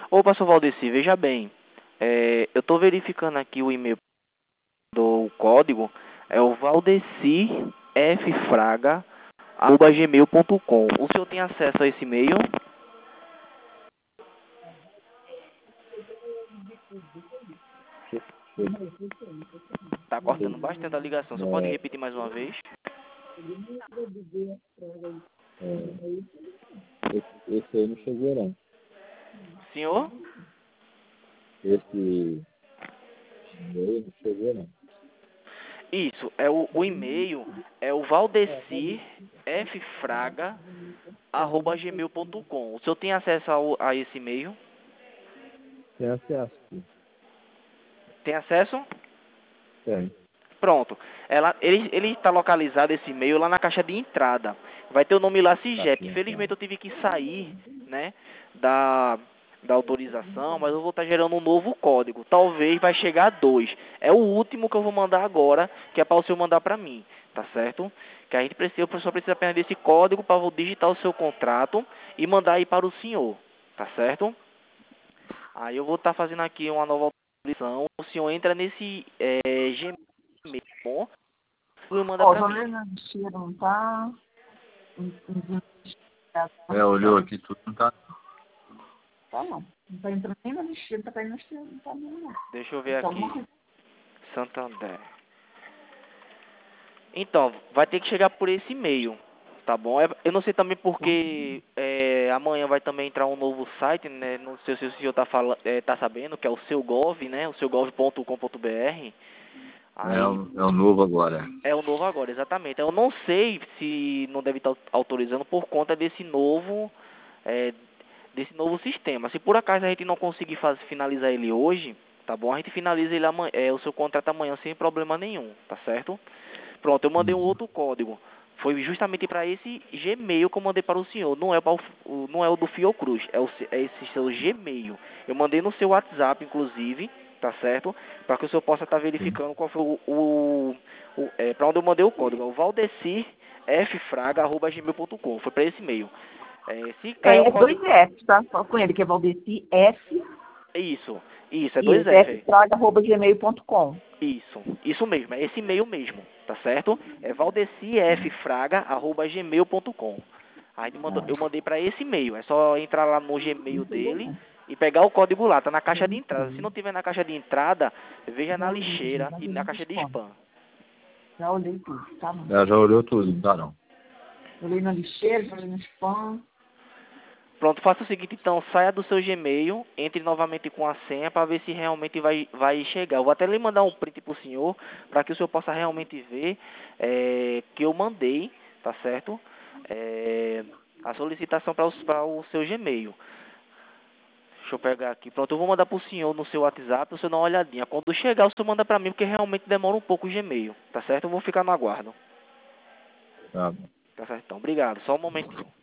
Opa, seu Valdeci, veja bem. Eu estou verificando aqui o e-mail do código. É o valdecifraga@gmail.com. O senhor tem acesso a esse e-mail? Está cortando bastante a ligação. Você pode É, repetir mais uma vez? esse aí não chegou, não. Senhor? Esse aí não chegou, não. Isso, o e-mail é o valdecifraga@gmail.com. O senhor tem acesso a esse e-mail? Tem acesso. Tem acesso? Tem. Pronto. Ele está localizado, esse e-mail, lá na caixa de entrada. Vai ter o nome lá, Tá CIGEP. aqui, Infelizmente então. eu tive que sair, né, da, da autorização, mas eu vou estar gerando um novo código. Talvez vai chegar a 2. É o último que eu vou mandar agora, que é para o senhor mandar para mim, tá certo? Que a gente precisa, o professor precisa apenas desse código para eu digitar o seu contrato e mandar aí para o senhor, tá certo? Aí eu vou estar fazendo aqui uma nova autorização. O senhor entra nesse Gmail, bom? E manda Ó, pra tô mim. lendo a lixeira, não tá? Olhou aqui tudo, não tá? Tá não. Não tá entrando nem na lixeira, tá caindo na lixeira, não tá não. Deixa eu ver Então, alguma aqui. coisa. Santander. Então, vai ter que chegar por esse e-mail, tá bom? Eu não sei também porque amanhã vai também entrar um novo site, né? Não sei se o senhor tá sabendo, que é o seu Gov, né? O seugov.com.br. Aí É o novo agora. é o novo agora, exatamente. Eu não sei se não deve estar autorizando por conta é, desse novo sistema. Se por acaso a gente não conseguir finalizar ele hoje, tá bom? A gente finaliza ele amanhã, o seu contrato amanhã sem problema nenhum, tá certo? Pronto, eu mandei um outro código. Foi justamente para esse Gmail que eu mandei para o senhor. Não é, não é o do Fiocruz, é esse seu Gmail. Eu mandei no seu WhatsApp, inclusive, tá certo? Para que o senhor possa estar verificando qual foi para onde eu mandei o código. É o valdecirffraga@gmail.com. Foi para esse e-mail. Se cair o É dois código... F, tá? Só com ele, que é Valdeci F. Isso, é dois Isso, F. fpraga@gmail.com. Isso mesmo, é esse e-mail mesmo, tá certo? É valdecirffraga@gmail.com. Aí eu mandei para esse e-mail, é só entrar lá no Gmail dele e pegar o código lá, tá na caixa de entrada. Se não tiver na caixa de entrada, veja Já na olhei, lixeira já e olhei na no caixa de spam. spam. Já olhei tudo, tá bom. Já olhou tudo, não tá não. Olhei na lixeira, já olhei no spam. Pronto, faça o seguinte então, saia do seu Gmail, entre novamente com a senha para ver se realmente vai chegar. Eu vou até lhe mandar um print pro senhor, para que o senhor possa realmente ver que eu mandei, tá certo? A solicitação para o seu Gmail. Deixa eu pegar aqui. Pronto, eu vou mandar pro senhor no seu WhatsApp, o senhor dá uma olhadinha. Quando chegar, o senhor manda para mim, porque realmente demora um pouco o Gmail, tá certo? Eu vou ficar no aguardo. Tá bom. Tá certo? Então, obrigado. Só um momentinho.